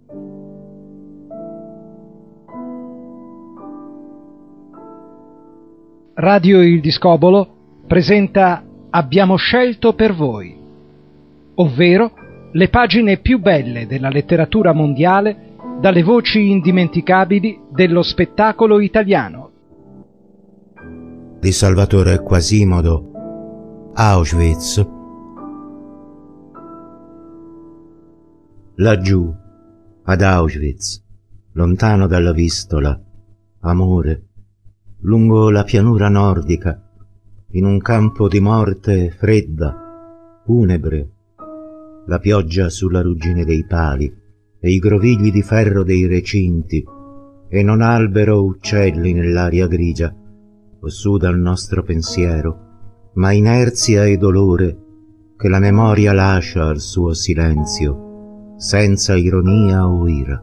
Radio Il Discobolo presenta Abbiamo scelto per voi, ovvero le pagine più belle della letteratura mondiale dalle voci indimenticabili dello spettacolo italiano. Di Salvatore Quasimodo, Auschwitz. Laggiù, ad Auschwitz, lontano dalla Vistola, amore, lungo la pianura nordica, in un campo di morte fredda, funebre, la pioggia sulla ruggine dei pali e i grovigli di ferro dei recinti, e non albero uccelli nell'aria grigia, quassù dal nostro pensiero, ma inerzia e dolore che la memoria lascia al suo silenzio, senza ironia o ira.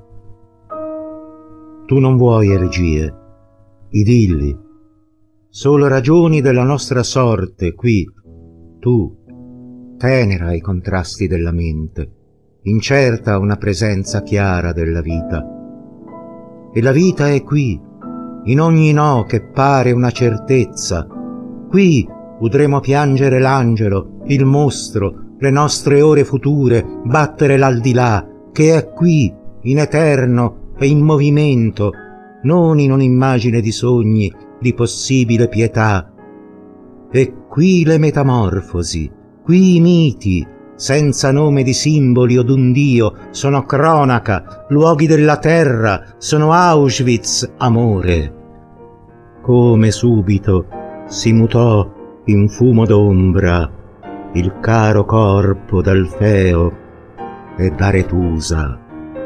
Tu non vuoi elegie, idilli, solo ragioni della nostra sorte qui, tu, tenera ai contrasti della mente, incerta una presenza chiara della vita. E la vita è qui, in ogni no che pare una certezza. Qui udremo piangere l'angelo, il mostro, le nostre ore future, battere l'aldilà, che è qui, in eterno e in movimento, non in un'immagine di sogni, di possibile pietà. E qui le metamorfosi, qui i miti, senza nome di simboli o d'un dio, sono cronaca, luoghi della terra, sono Auschwitz, amore. Come subito si mutò in fumo d'ombra il caro corpo d'Alfeo e d'Aretusa.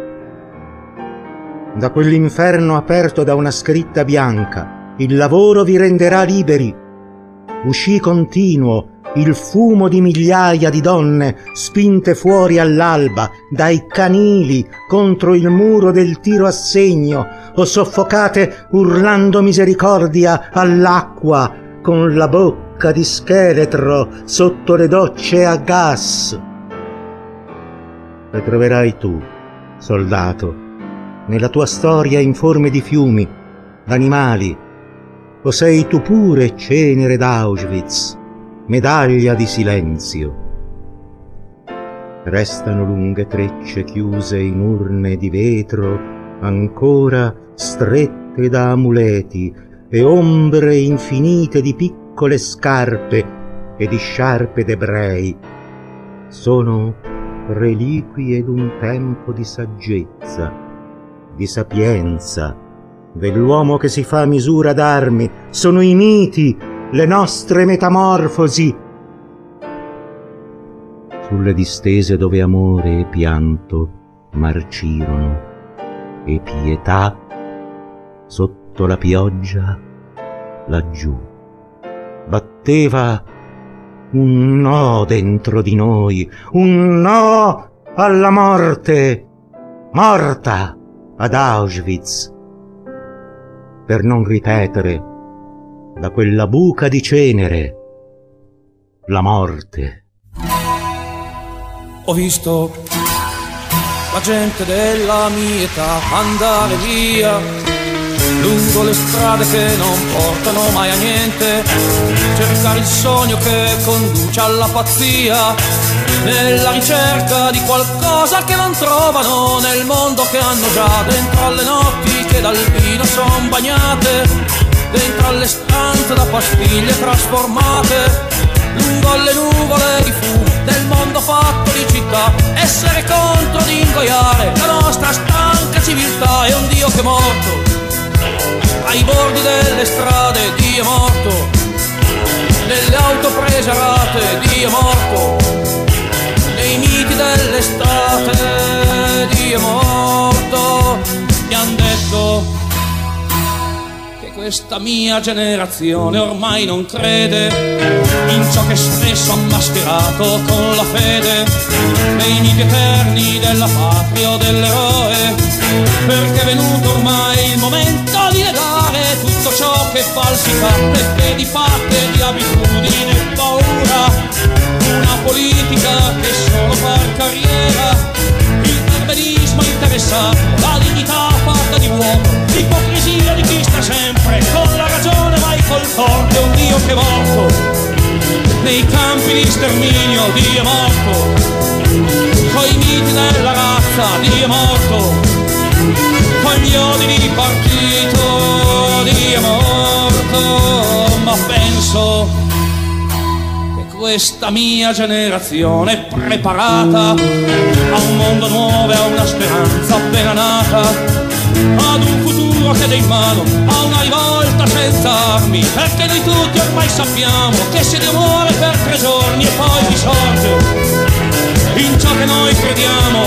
Da quell'inferno aperto da una scritta bianca, il lavoro vi renderà liberi. Uscì continuo il fumo di migliaia di donne spinte fuori all'alba dai canili contro il muro del tiro a segno o soffocate urlando misericordia all'acqua con la bocca di scheletro sotto le docce a gas. Le troverai tu, soldato, nella tua storia in forme di fiumi, d'animali, o sei tu pure cenere d'Auschwitz, medaglia di silenzio. Restano lunghe trecce chiuse in urne di vetro, ancora strette da amuleti, e ombre infinite di piccole scarpe e di sciarpe d'ebrei. Sono reliquie d'un tempo di saggezza, di sapienza, dell'uomo che si fa misura d'armi. Sono i miti, le nostre metamorfosi. Sulle distese dove amore e pianto marcirono e pietà, sotto la pioggia laggiù batteva un no dentro di noi, un no alla morte, morta ad Auschwitz, per non ripetere da quella buca di cenere la morte. Ho visto la gente della mia età andare via lungo le strade che non portano mai a niente, cercare il sogno che conduce alla pazzia, nella ricerca di qualcosa che non trovano nel mondo che hanno già, dentro alle notti che dal vino son bagnate, dentro alle stanze da pastiglie trasformate, lungo le nuvole di fumo del mondo fatto di città, essere contro di ingoiare la nostra stanca civiltà. È un Dio che è morto ai bordi delle strade, Dio è morto nelle auto prese a rate, Dio è morto nei miti dell'estate, Dio è morto. Mi han detto questa mia generazione ormai non crede in ciò che spesso ha mascherato con la fede nei miti eterni della patria o dell'eroe, perché è venuto ormai il momento di negare tutto ciò che è falsità, perché di parte, di abitudini e paura, una politica che solo fa carriera, il perbenismo interessato sacro, la dignità fatta di uomo, l'ipocrisia di chi sta sempre con la ragione mai col torto, un Dio che è morto nei campi di sterminio, Dio è morto coi miti della razza, Dio è morto con gli odi di partito, Dio è morto. Ma penso che questa mia generazione è preparata a un mondo nuovo e a una speranza appena nata, ad un futuro che dà in mano a una rivolta senza armi, perché noi tutti ormai sappiamo che se Dio muore per 3 giorni e poi risorge in ciò che noi crediamo,